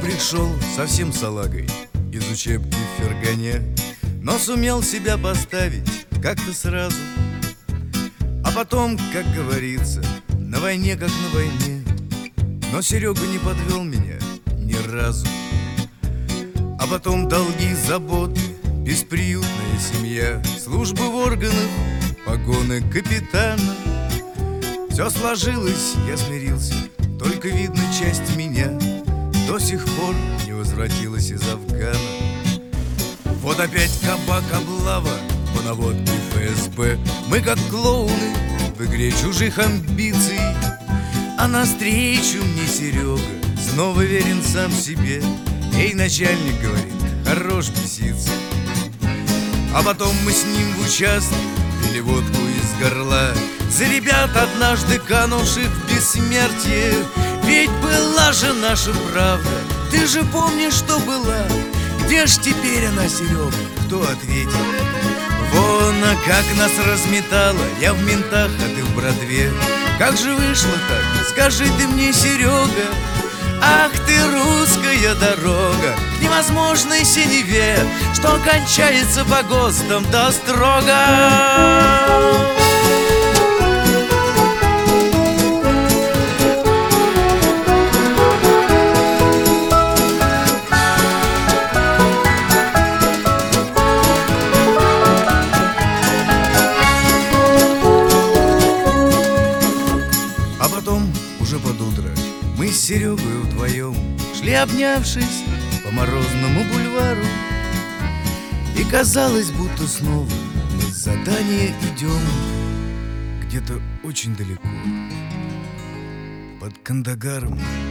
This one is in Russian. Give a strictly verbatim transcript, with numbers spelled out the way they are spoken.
пришел совсем салагой из учебки в Фергане, но сумел себя поставить как-то сразу. А потом, как говорится, на войне как на войне. Но Серега не подвел меня ни разу. А потом долги, заботы, бесприютная семья, службы в органах, погоны капитана. Все сложилось, я смирился, только видно, часть меня до сих пор не возвратилась из Афгана. Вот опять кабак, облава по наводке эф эс бэ. Мы как клоуны в игре чужих амбиций. А навстречу мне Серега снова верен сам себе. Эй, начальник, говорит, хорош беситься. А потом мы с ним в участке пили водку из горла за ребят, однажды канувших в бессмертие. Ведь была же наша правда, ты же помнишь, что была. Где ж теперь она, Серега, кто ответит? Вон, а как нас разметало, я в ментах, а ты в братве. Как же вышло так, скажи ты мне, Серега? Ах ты, русская дорога к невозможной синеве, что кончается по ГОСТам да строго. А потом, уже под утро, мы с Серегой вдвоем шли, обнявшись, по морозному бульвару. И казалось, будто снова мы с задания идем где-то очень далеко, под Кандагаром.